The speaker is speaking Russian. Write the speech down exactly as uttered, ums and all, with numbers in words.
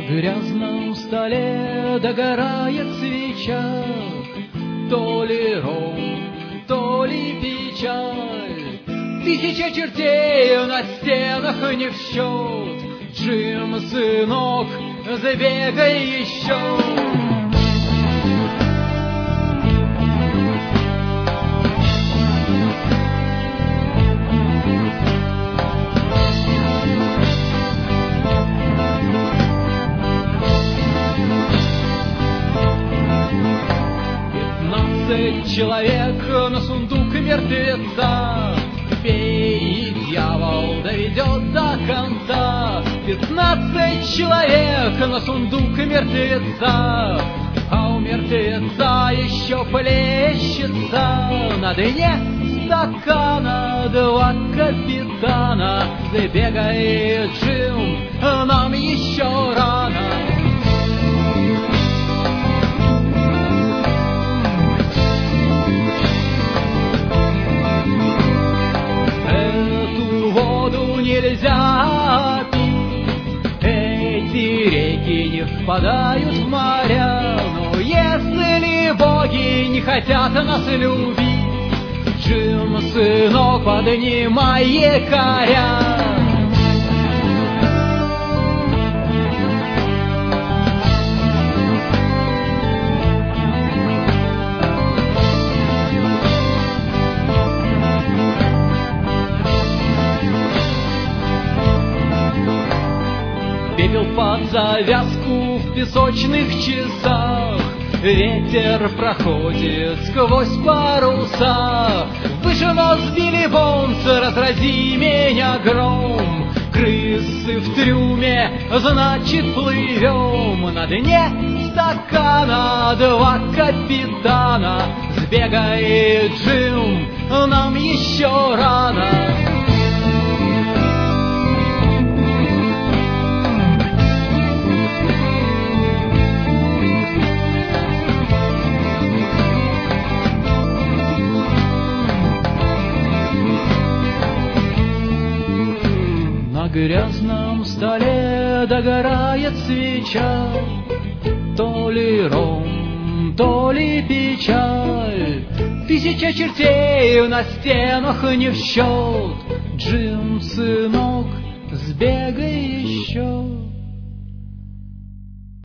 грязном столе догорает свеча, то ли ром, то ли печаль. Тысяча чертей на стенах не в счет. Джим, сынок, забегай еще. Пятнадцать человек на сундук мертвеца. Пей, и дьявол доведет до конца. Пятнадцать человек на сундук мертвеца, а у мертвеца еще плещется на дне стакана два капитана. Забегай, Джим, нам еще рано. Нельзя пить, эти реки не впадают в моря. Но если боги не хотят нас любить, Джим, сынок, поднимай якоря. Пепел под завязку в песочных часах, ветер проходит сквозь паруса. Выше нос Билли Бонс, разрази меня гром. Крысы в трюме, значит плывем. На дне стакана два капитана. Сбегай, Джим, нам еще рано. На грязном столе догорает свеча, то ли ром, то ли печаль. Тысяча чертей на стенах не в счет. Джим, сынок, сбегай